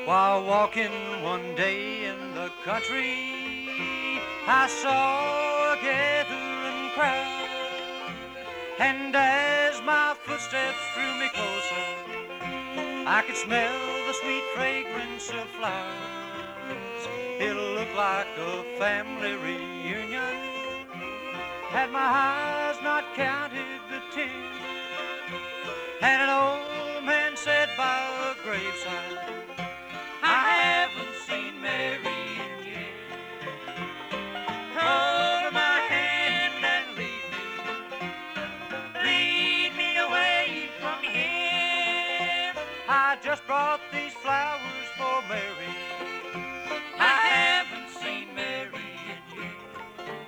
While walking one day in the country, I saw a gathering crowd, and as my footsteps drew me closer, I could smell the sweet fragrance of flowers. It looked like a family reunion, had my eyes not counted the tears. And an old man said by a graveside, I haven't seen Mary in years. Hold my hand and lead me away from here. I just brought these flowers for Mary. I haven't seen Mary in years.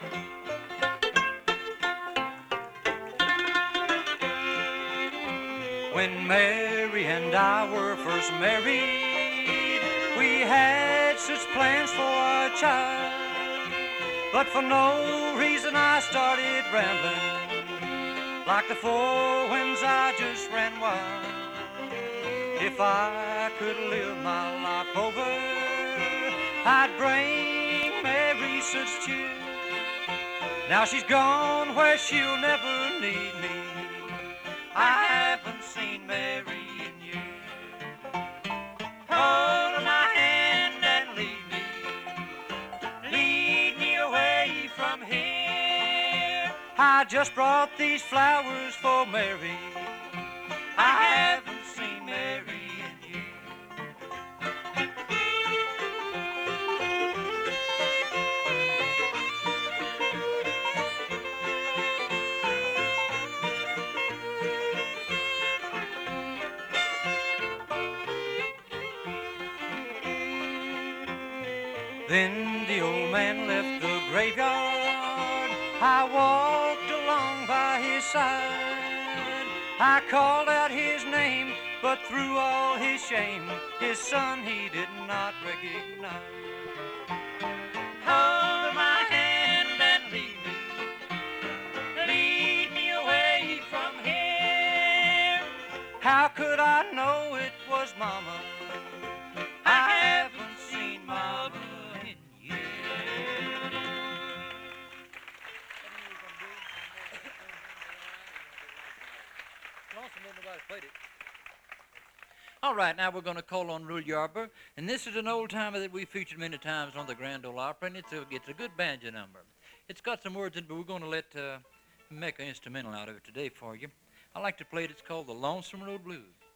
When Mary and I were first married, we had such plans for our child, but for no reason I started rambling. Like the four winds I just ran wild. If I could live my life over, I'd bring Mary such cheer. Now she's gone where she'll never need me. I haven't seen Mary in years. Hold my hand and lead me away from here. I just brought these flowers for Mary. I haven't seen Mary in years. Then the old man left the graveyard. I walked along by his side. I called out his name, but through all his shame, his son he did not recognize. Hold my hand and lead me away from here. How could I know it was Mama? I haven't seen Mama in years. All right, now we're going to call on Rule Yarber, and this is an old timer that we featured many times on the Grand Ole Opry, and it's a good banjo number. It's got some words in it, but we're going to make an instrumental out of it today for you. I like to play it. It's called the Lonesome Road Blues.